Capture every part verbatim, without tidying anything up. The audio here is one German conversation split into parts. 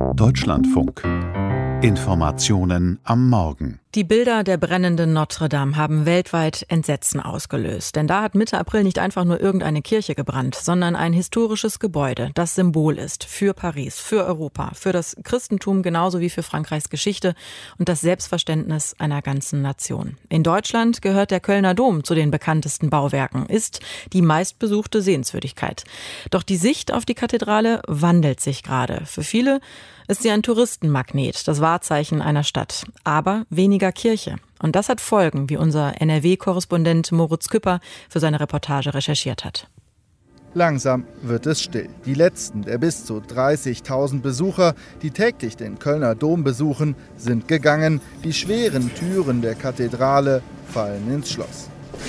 Deutschlandfunk. Informationen am Morgen. Die Bilder der brennenden Notre Dame haben weltweit Entsetzen ausgelöst. Denn da hat Mitte April nicht einfach nur irgendeine Kirche gebrannt, sondern ein historisches Gebäude, das Symbol ist für Paris, für Europa, für das Christentum genauso wie für Frankreichs Geschichte und das Selbstverständnis einer ganzen Nation. In Deutschland gehört der Kölner Dom zu den bekanntesten Bauwerken, ist die meistbesuchte Sehenswürdigkeit. Doch die Sicht auf die Kathedrale wandelt sich gerade. Für viele ist sie ein Touristenmagnet, das Wahrzeichen einer Stadt, aber weniger Kirche. Und das hat Folgen, wie unser N R W-Korrespondent Moritz Küpper für seine Reportage recherchiert hat. Langsam wird es still. Die letzten der bis zu dreißigtausend Besucher, die täglich den Kölner Dom besuchen, sind gegangen. Die schweren Türen der Kathedrale fallen ins Schloss.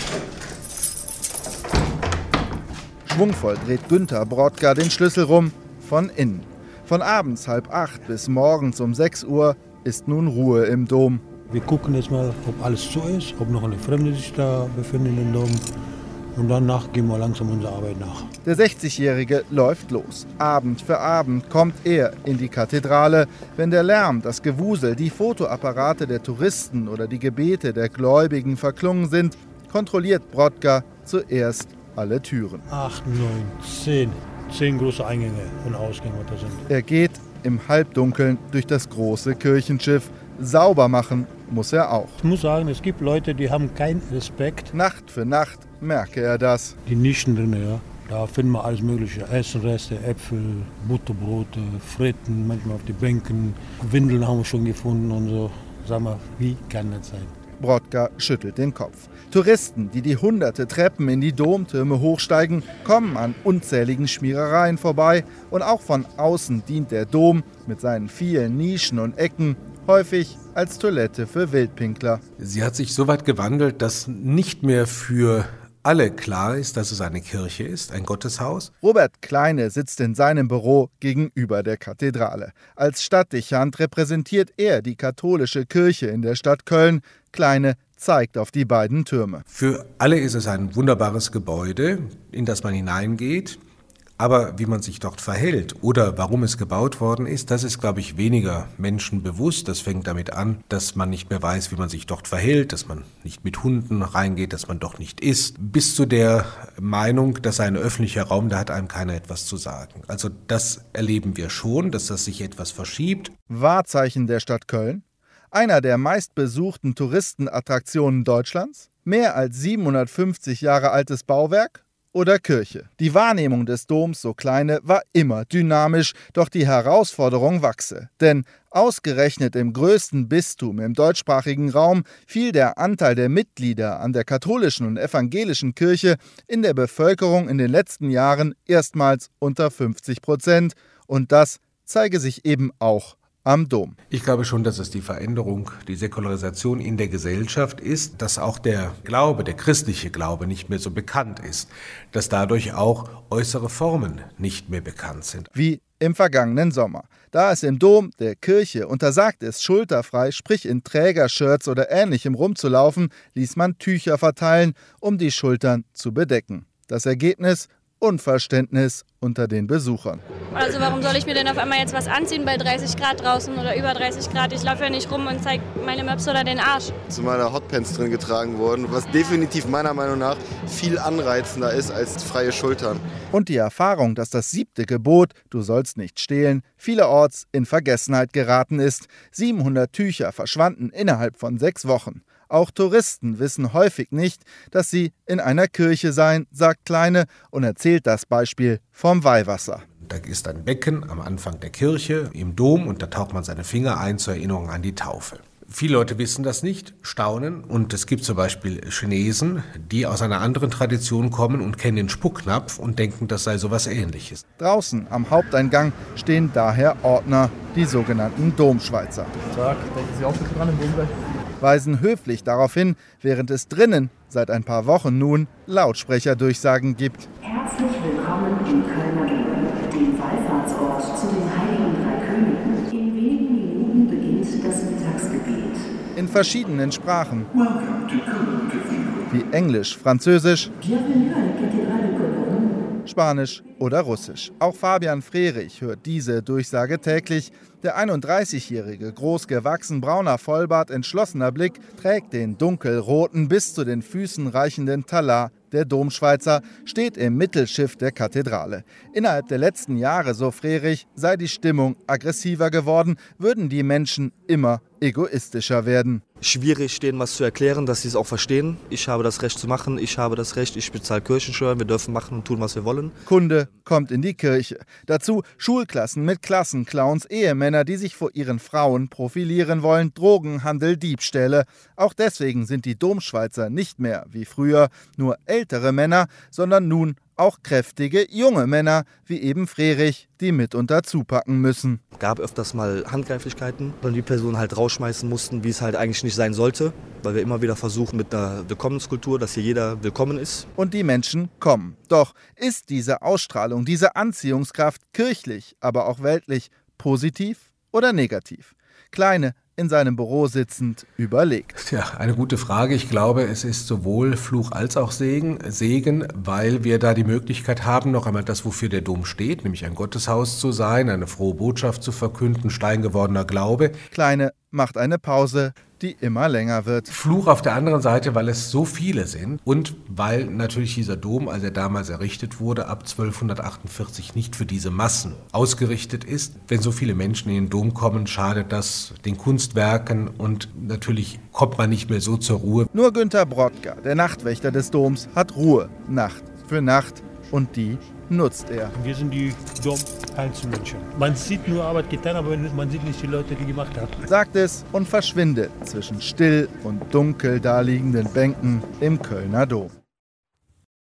Schwungvoll dreht Günther Brodka den Schlüssel rum, von innen. Von abends halb acht bis morgens um sechs Uhr ist nun Ruhe im Dom. Wir gucken jetzt mal, ob alles zu ist, ob noch eine Fremde sich da befindet im Dom. Und danach gehen wir langsam unserer Arbeit nach. Der sechzigjährige läuft los. Abend für Abend kommt er in die Kathedrale. Wenn der Lärm, das Gewusel, die Fotoapparate der Touristen oder die Gebete der Gläubigen verklungen sind, kontrolliert Brodka zuerst alle Türen. Acht, neun, zehn. Zehn große Eingänge und Ausgänge, was da sind. Er geht im Halbdunkeln durch das große Kirchenschiff. Sauber machen muss er auch. Ich muss sagen, es gibt Leute, die haben keinen Respekt. Nacht für Nacht merke er das. Die Nischen drin, ja. Da finden wir alles mögliche. Essenreste, Äpfel, Butterbrote, Fritten, manchmal auf die Bänken. Windeln haben wir schon gefunden und so. Sag mal, wie kann das sein? Brodka schüttelt den Kopf. Touristen, die die hunderte Treppen in die Domtürme hochsteigen, kommen an unzähligen Schmierereien vorbei. Und auch von außen dient der Dom mit seinen vielen Nischen und Ecken häufig als Toilette für Wildpinkler. Sie hat sich so weit gewandelt, dass nicht mehr für alle klar ist, dass es eine Kirche ist, ein Gotteshaus. Robert Kleine sitzt in seinem Büro gegenüber der Kathedrale. Als Stadtdechant repräsentiert er die katholische Kirche in der Stadt Köln. Kleine zeigt auf die beiden Türme. Für alle ist es ein wunderbares Gebäude, in das man hineingeht. Aber wie man sich dort verhält oder warum es gebaut worden ist, das ist, glaube ich, weniger Menschen bewusst. Das fängt damit an, dass man nicht mehr weiß, wie man sich dort verhält, dass man nicht mit Hunden reingeht, dass man dort nicht isst. Bis zu der Meinung, dass ein öffentlicher Raum, da hat einem keiner etwas zu sagen. Also das erleben wir schon, dass das sich etwas verschiebt. Wahrzeichen der Stadt Köln? Einer der meistbesuchten Touristenattraktionen Deutschlands? Mehr als siebenhundertfünfzig Jahre altes Bauwerk? Oder Kirche. Die Wahrnehmung des Doms, so Kleine, war immer dynamisch, doch die Herausforderung wachse. Denn ausgerechnet im größten Bistum im deutschsprachigen Raum fiel der Anteil der Mitglieder an der katholischen und evangelischen Kirche in der Bevölkerung in den letzten Jahren erstmals unter fünfzig Prozent. Und das zeige sich eben auch am Dom. Ich glaube schon, dass es die Veränderung, die Säkularisation in der Gesellschaft ist, dass auch der Glaube, der christliche Glaube nicht mehr so bekannt ist, dass dadurch auch äußere Formen nicht mehr bekannt sind. Wie im vergangenen Sommer. Da es im Dom der Kirche untersagt ist, schulterfrei, sprich in Trägershirts oder Ähnlichem rumzulaufen, ließ man Tücher verteilen, um die Schultern zu bedecken. Das Ergebnis? Unverständnis unter den Besuchern. Also warum soll ich mir denn auf einmal jetzt was anziehen bei dreißig Grad draußen oder über dreißig Grad? Ich laufe ja nicht rum und zeige meine Möps oder den Arsch. Zu meiner Hotpants drin getragen worden, was definitiv meiner Meinung nach viel anreizender ist als freie Schultern. Und die Erfahrung, dass das siebte Gebot, du sollst nicht stehlen, vielerorts in Vergessenheit geraten ist. siebenhundert Tücher verschwanden innerhalb von sechs Wochen. Auch Touristen wissen häufig nicht, dass sie in einer Kirche seien, sagt Kleine und erzählt das Beispiel vom Weihwasser. Da ist ein Becken am Anfang der Kirche im Dom und da taucht man seine Finger ein zur Erinnerung an die Taufe. Viele Leute wissen das nicht, staunen und es gibt zum Beispiel Chinesen, die aus einer anderen Tradition kommen und kennen den Spucknapf und denken, das sei sowas Ähnliches. Draußen am Haupteingang stehen daher Ordner, die sogenannten Domschweizer. Tag, denken Sie auch bitte dran im Dom gleich? Weisen höflich darauf hin, während es drinnen seit ein paar Wochen nun Lautsprecherdurchsagen gibt. Herzlich willkommen im Kölner Dom, dem Wallfahrtsort zu den Heiligen Drei Königen. In wenigen Minuten beginnt das Mittagsgebet. In verschiedenen Sprachen, wie Englisch, Französisch, Spanisch oder Russisch. Auch Fabian Frerich hört diese Durchsage täglich. Der einunddreißigjährige, groß gewachsen, brauner Vollbart, entschlossener Blick trägt den dunkelroten, bis zu den Füßen reichenden Talar. Der Domschweizer steht im Mittelschiff der Kathedrale. Innerhalb der letzten Jahre, so Frerich, sei die Stimmung aggressiver geworden, würden die Menschen immer egoistischer werden. Schwierig, denen was zu erklären, dass sie es auch verstehen. Ich habe das Recht zu machen, ich habe das Recht, ich bezahle Kirchensteuern, wir dürfen machen und tun, was wir wollen. Kunde kommt in die Kirche. Dazu Schulklassen mit Klassenclowns, Ehemänner, die sich vor ihren Frauen profilieren wollen, Drogenhandel, Diebstähle. Auch deswegen sind die Domschweizer nicht mehr, wie früher, nur ältere Männer, sondern nun auch kräftige junge Männer, wie eben Frerich, die mitunter zupacken müssen. Es gab öfters mal Handgreiflichkeiten, dann die Personen halt rausschmeißen mussten, wie es halt eigentlich nicht sein sollte, weil wir immer wieder versuchen mit einer Willkommenskultur, dass hier jeder willkommen ist. Und die Menschen kommen. Doch ist diese Ausstrahlung, diese Anziehungskraft kirchlich, aber auch weltlich positiv oder negativ? Kleine in seinem Büro sitzend überlegt. Ja, eine gute Frage. Ich glaube, es ist sowohl Fluch als auch Segen. Segen, weil wir da die Möglichkeit haben, noch einmal das, wofür der Dom steht, nämlich ein Gotteshaus zu sein, eine frohe Botschaft zu verkünden, steingewordener Glaube. Kleine macht eine Pause, die immer länger wird. Fluch auf der anderen Seite, weil es so viele sind und weil natürlich dieser Dom, als er damals errichtet wurde, ab zwölfhundertachtundvierzig nicht für diese Massen ausgerichtet ist. Wenn so viele Menschen in den Dom kommen, schadet das den Kunstwerken und natürlich kommt man nicht mehr so zur Ruhe. Nur Günter Brodka, der Nachtwächter des Doms, hat Ruhe, Nacht für Nacht, und die nutzt er. Wir sind die Dom-Einzelmenschen. Man sieht nur Arbeit getan, aber man sieht nicht die Leute, die gemacht haben. Sagt es und verschwindet zwischen still und dunkel daliegenden Bänken im Kölner Dom.